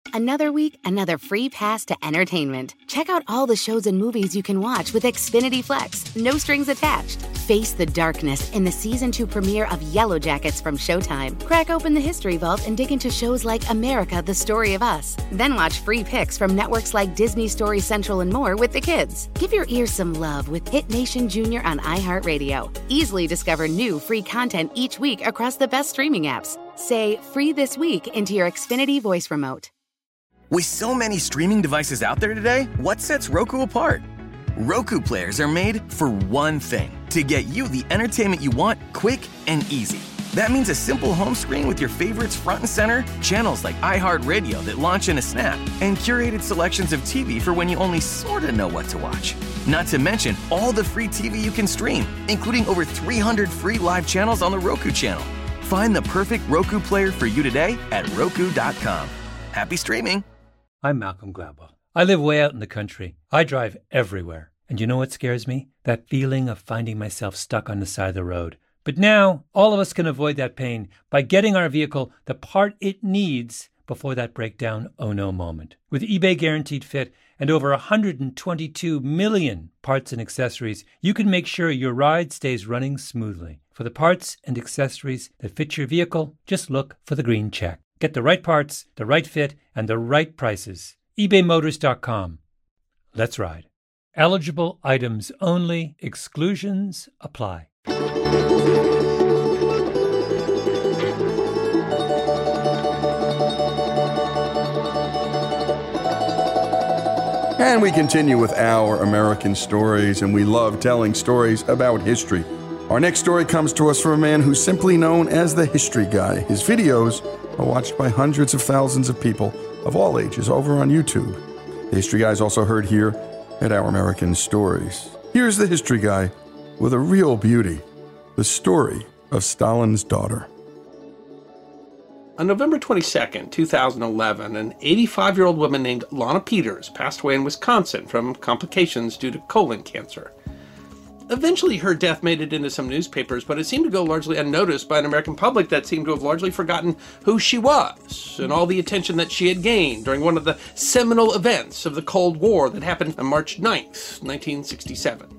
Another week, another free pass to entertainment. Check out all the shows and movies you can watch with Xfinity Flex. No strings attached. Face the darkness in the Season 2 premiere of Yellow Jackets from Showtime. Crack open the history vault and dig into shows like America, The Story of Us. Then watch free picks from networks like Disney Story Central and more with the kids. Give your ears some love with Hit Nation Junior on iHeartRadio. Easily discover new free content each week across the best streaming apps. Say "free this week" into your Xfinity voice remote. With so many streaming devices out there today, what sets Roku apart? Roku players are made for one thing, to get you the entertainment you want quick and easy. That means a simple home screen with your favorites front and center, channels like iHeartRadio that launch in a snap, and curated selections of TV for when you only sorta know what to watch. Not to mention all the free TV you can stream, including over 300 free live channels on the Roku channel. Find the perfect Roku player for you today at Roku.com. Happy streaming! I'm Malcolm Gladwell. I live way out in the country. I drive everywhere. And you know what scares me? That feeling of finding myself stuck on the side of the road. But now, all of us can avoid that pain by getting our vehicle the part it needs before that breakdown oh no moment. With eBay Guaranteed Fit and over 122 million parts and accessories, you can make sure your ride stays running smoothly. For the parts and accessories that fit your vehicle, just look for the green check. Get the right parts, the right fit, and the right prices. ebaymotors.com. Let's ride. Eligible items only. Exclusions apply. And we continue with our American stories, and we love telling stories about history. Our next story comes to us from a man who's simply known as the History Guy. His videos are watched by hundreds of thousands of people of all ages over on YouTube. The History Guy is also heard here at Our American Stories. Here's the History Guy with a real beauty, the story of Stalin's daughter. On November 22, 2011, an 85-year-old woman named Lana Peters passed away in Wisconsin from complications due to colon cancer. Eventually, her death made it into some newspapers, but it seemed to go largely unnoticed by an American public that seemed to have largely forgotten who she was and all the attention that she had gained during one of the seminal events of the Cold War that happened on March 9th, 1967.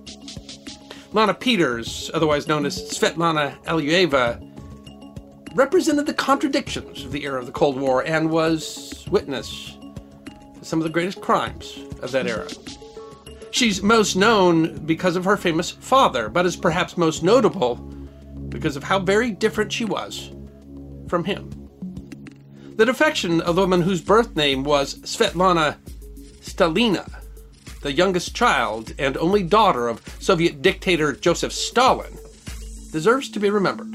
Lana Peters, otherwise known as Svetlana Alexeyeva, represented the contradictions of the era of the Cold War and was witness to some of the greatest crimes of that era. She's most known because of her famous father, but is perhaps most notable because of how very different she was from him. The defection of the woman whose birth name was Svetlana Stalina, the youngest child and only daughter of Soviet dictator Joseph Stalin, deserves to be remembered.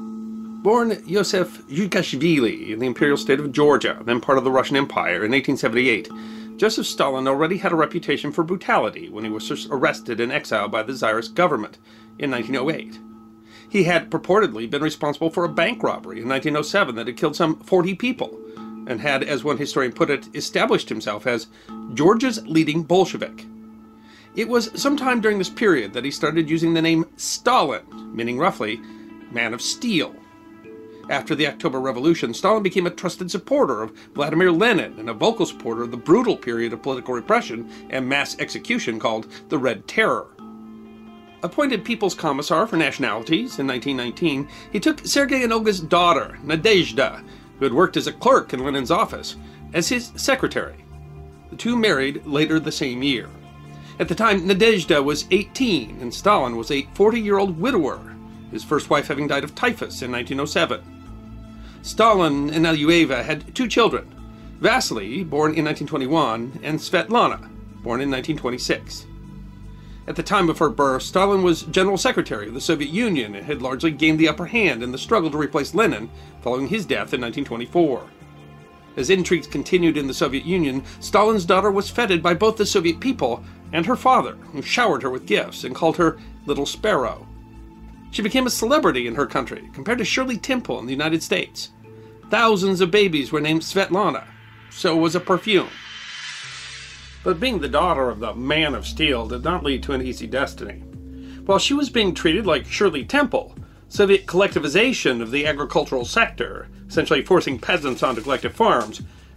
Born Yosef Zhukashvili in the imperial state of Georgia, then part of the Russian Empire, in 1878, Joseph Stalin already had a reputation for brutality when he was arrested and exiled by the Tsarist government in 1908. He had purportedly been responsible for a bank robbery in 1907 that had killed some 40 people, and had, as one historian put it, established himself as Georgia's leading Bolshevik. It was sometime during this period that he started using the name Stalin, meaning roughly, man of steel. After the October Revolution, Stalin became a trusted supporter of Vladimir Lenin and a vocal supporter of the brutal period of political repression and mass execution called the Red Terror. Appointed People's Commissar for Nationalities in 1919, he took Sergei and Olga's daughter, Nadezhda, who had worked as a clerk in Lenin's office, as his secretary. The two married later the same year. At the time, Nadezhda was 18 and Stalin was a 40-year-old widower, his first wife having died of typhus in 1907. Stalin and Alexeyeva had two children, Vasily, born in 1921, and Svetlana, born in 1926. At the time of her birth, Stalin was General Secretary of the Soviet Union and had largely gained the upper hand in the struggle to replace Lenin following his death in 1924. As intrigues continued in the Soviet Union, Stalin's daughter was feted by both the Soviet people and her father, who showered her with gifts and called her Little Sparrow. She became a celebrity in her country, compared to Shirley Temple in the United States. Thousands of babies were named Svetlana. So was a perfume. But being the daughter of the Man of Steel did not lead to an easy destiny. While she was being treated like Shirley Temple, Soviet collectivization of the agricultural sector, essentially forcing peasants onto collective farms,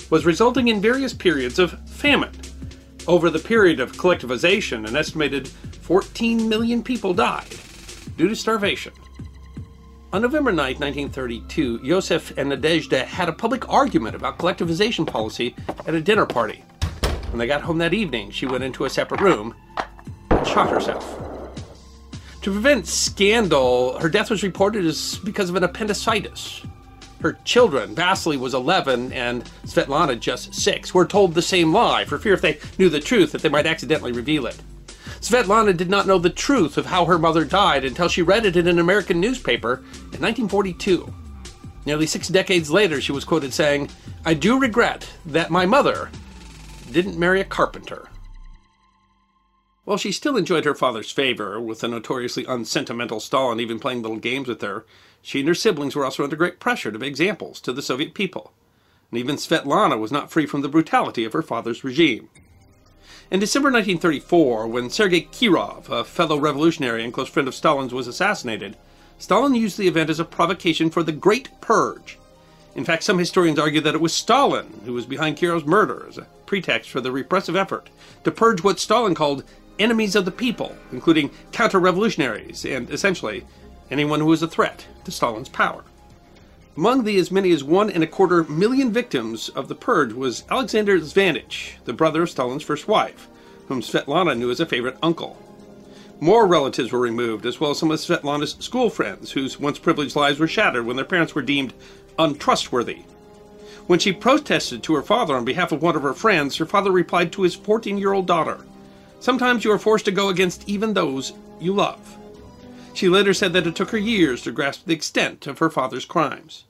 was resulting in various periods of famine. Over the period of collectivization, an estimated 14 million people died due to starvation. On November 9, 1932, Yosef and Nadezhda had a public argument about collectivization policy at a dinner party. When they got home that evening, she went into a separate room and shot herself. To prevent scandal, her death was reported as because of an appendicitis. Her children, Vasily was 11 and Svetlana just 6, were told the same lie for fear if they knew the truth that they might accidentally reveal it. Svetlana did not know the truth of how her mother died until she read it in an American newspaper in 1942. Nearly 6 decades later, she was quoted saying, "I do regret that my mother didn't marry a carpenter." While she still enjoyed her father's favor, with the notoriously unsentimental Stalin even playing little games with her, she and her siblings were also under great pressure to be examples to the Soviet people. And even Svetlana was not free from the brutality of her father's regime. In December 1934, when Sergei Kirov, a fellow revolutionary and close friend of Stalin's, was assassinated, Stalin used the event as a provocation for the Great Purge. In fact, some historians argue that it was Stalin who was behind Kirov's murder as a pretext for the repressive effort to purge what Stalin called enemies of the people, including counter-revolutionaries and, essentially, anyone who was a threat to Stalin's power. Among the as many as 1.25 million victims of the purge was Alexander Zvanich, the brother of Stalin's first wife, whom Svetlana knew as a favorite uncle. More relatives were removed, as well as some of Svetlana's school friends, whose once privileged lives were shattered when their parents were deemed untrustworthy. When she protested to her father on behalf of one of her friends, her father replied to his 14-year-old daughter, "Sometimes you are forced to go against even those you love." She later said that it took her years to grasp the extent of her father's crimes.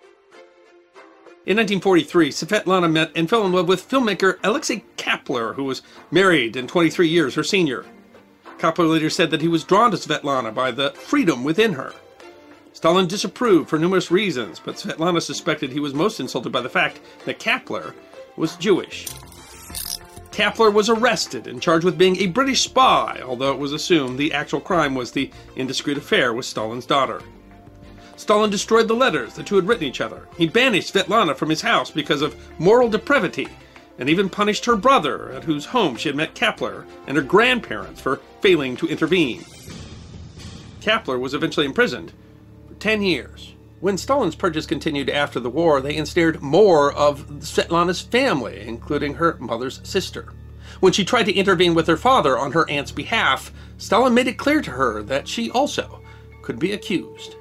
In 1943, Svetlana met and fell in love with filmmaker Alexei Kapler, who was married and 23 years her senior. Kapler later said that he was drawn to Svetlana by the freedom within her. Stalin disapproved for numerous reasons, but Svetlana suspected he was most insulted by the fact that Kapler was Jewish. Kapler was arrested and charged with being a British spy, although it was assumed the actual crime was the indiscreet affair with Stalin's daughter. Stalin destroyed the letters the two had written each other. He banished Svetlana from his house because of moral depravity, and even punished her brother, at whose home she had met Kapler, and her grandparents for failing to intervene. Kapler was eventually imprisoned for 10 years. When Stalin's purges continued after the war, they ensnared more of Svetlana's family, including her mother's sister. When she tried to intervene with her father on her aunt's behalf, Stalin made it clear to her that she also could be accused.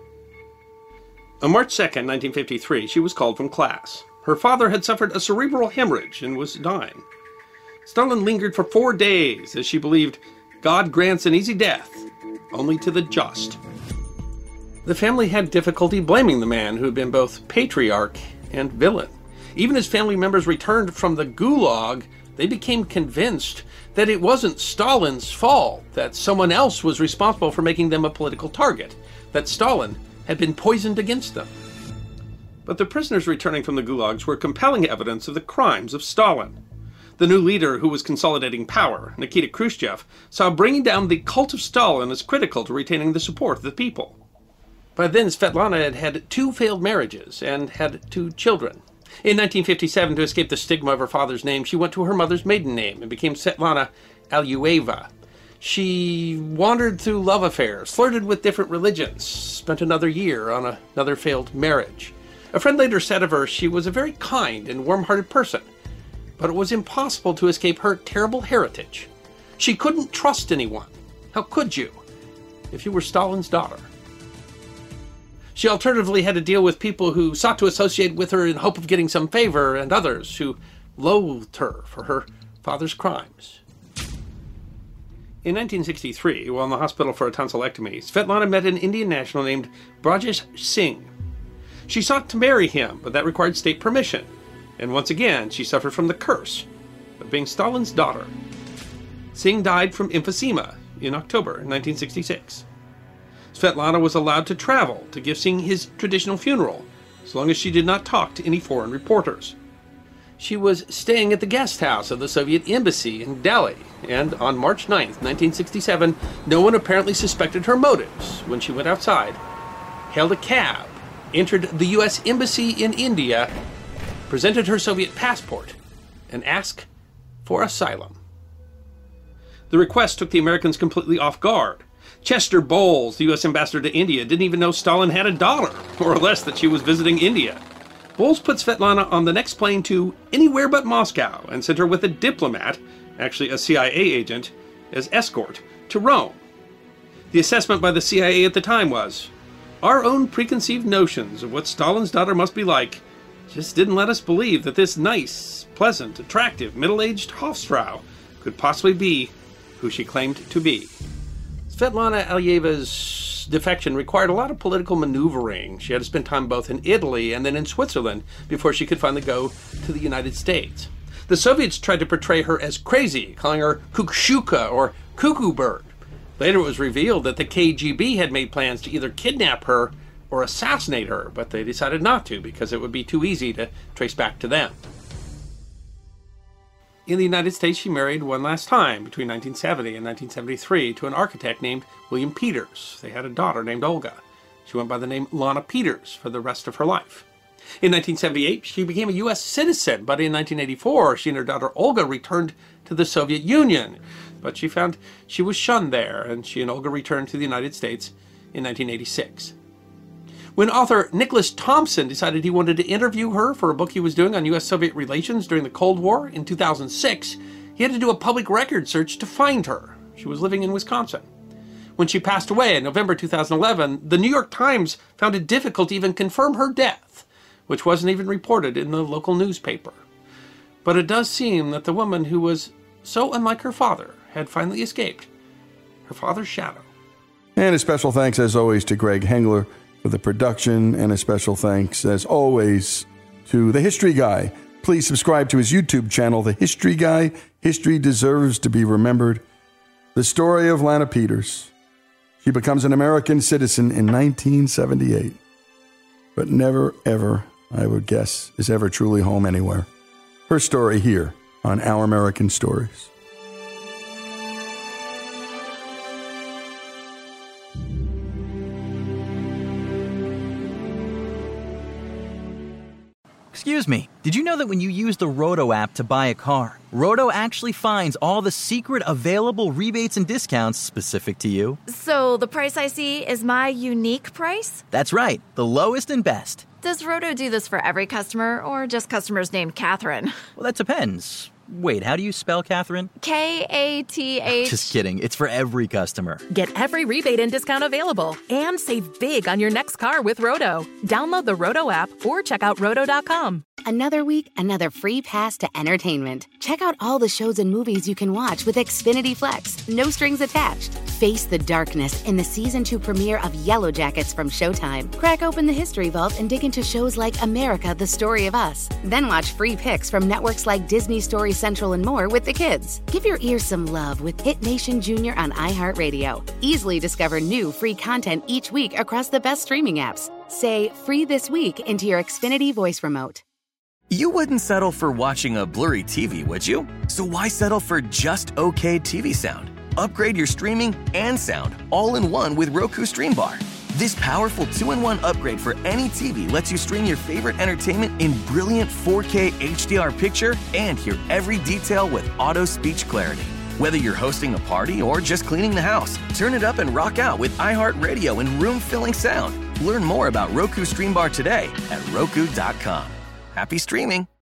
On March 2, 1953, she was called from class. Her father had suffered a cerebral hemorrhage and was dying. Stalin lingered for 4 days, as she believed God grants an easy death only to the just. The family had difficulty blaming the man who had been both patriarch and villain. Even as family members returned from the Gulag, they became convinced that it wasn't Stalin's fault, that someone else was responsible for making them a political target, that Stalin had been poisoned against them. But the prisoners returning from the gulags were compelling evidence of the crimes of Stalin. The new leader who was consolidating power, Nikita Khrushchev, saw bringing down the cult of Stalin as critical to retaining the support of the people. By then, Svetlana had had 2 failed marriages and had 2 children. In 1957, to escape the stigma of her father's name, she went to her mother's maiden name and became Svetlana Alyueva. She wandered through love affairs, flirted with different religions, spent another year on another failed marriage. A friend later said of her she was a very kind and warm-hearted person, but it was impossible to escape her terrible heritage. She couldn't trust anyone. How could you, if you were Stalin's daughter? She alternatively had to deal with people who sought to associate with her in hope of getting some favor, and others who loathed her for her father's crimes. In 1963, while in the hospital for a tonsillectomy, Svetlana met an Indian national named Brajesh Singh. She sought to marry him, but that required state permission, and once again she suffered from the curse of being Stalin's daughter. Singh died from emphysema in October 1966. Svetlana was allowed to travel to give Singh his traditional funeral, as long as she did not talk to any foreign reporters. She was staying at the guest house of the Soviet embassy in Delhi, and on March 9, 1967, no one apparently suspected her motives when she went outside, hailed a cab, entered the U.S. Embassy in India, presented her Soviet passport, and asked for asylum. The request took the Americans completely off guard. Chester Bowles, the U.S. ambassador to India, didn't even know Stalin had a daughter, more or less that she was visiting India. Bowles put Svetlana on the next plane to anywhere but Moscow and sent her with a diplomat, actually a CIA agent, as escort to Rome. The assessment by the CIA at the time was, our own preconceived notions of what Stalin's daughter must be like just didn't let us believe that this nice, pleasant, attractive, middle-aged Hofsfrau could possibly be who she claimed to be. Svetlana Alyeva's defection required a lot of political maneuvering. She had to spend time both in Italy and then in Switzerland before she could finally go to the United States. The Soviets tried to portray her as crazy, calling her kukshuka or cuckoo bird. Later it was revealed that the KGB had made plans to either kidnap her or assassinate her, but they decided not to because it would be too easy to trace back to them. In the United States, she married one last time between 1970 and 1973 to an architect named William Peters. They had a daughter named Olga. She went by the name Lana Peters for the rest of her life. In 1978, she became a U.S. citizen, but in 1984, she and her daughter Olga returned to the Soviet Union. But she found she was shunned there, and she and Olga returned to the United States in 1986. When author Nicholas Thompson decided he wanted to interview her for a book he was doing on U.S.-Soviet relations during the Cold War in 2006, he had to do a public record search to find her. She was living in Wisconsin. When she passed away in November 2011, the New York Times found it difficult to even confirm her death, which wasn't even reported in the local newspaper. But it does seem that the woman who was so unlike her father had finally escaped her father's shadow. And a special thanks, as always, to Greg Hengler for the production, and a special thanks, as always, to The History Guy. Please subscribe to his YouTube channel, The History Guy. History deserves to be remembered. The story of Lana Peters. She becomes an American citizen in 1978, but never, ever, I would guess, is ever truly home anywhere. Her story here on Our American Stories. Excuse me, did you know that when you use the Roto app to buy a car, Roto actually finds all the secret available rebates and discounts specific to you? So the price I see is my unique price? That's right, the lowest and best. Does Roto do this for every customer or just customers named Catherine? Well, that depends. Wait, how do you spell Catherine? K-A-T-H. Just kidding. It's for every customer. Get every rebate and discount available and save big on your next car with Roto. Download the Roto app or check out Roto.com. Another week, another free pass to entertainment. Check out all the shows and movies you can watch with Xfinity Flex. No strings attached. Face the darkness in the Season 2 premiere of Yellow Jackets from Showtime. Crack open the History Vault and dig into shows like America, The Story of Us. Then watch free picks from networks like Disney Story Central and more with the kids. Give your ears some love with Hit Nation Junior on iHeartRadio. Easily discover new free content each week across the best streaming apps. Say "free this week" into your Xfinity voice remote. You wouldn't settle for watching a blurry TV, would you? So why settle for just okay TV sound? Upgrade your streaming and sound all in one with Roku Stream Bar. This powerful 2-in-1 upgrade for any TV lets you stream your favorite entertainment in brilliant 4K HDR picture and hear every detail with auto speech clarity. Whether you're hosting a party or just cleaning the house, turn it up and rock out with iHeartRadio and room-filling sound. Learn more about Roku Stream Bar today at Roku.com. Happy streaming!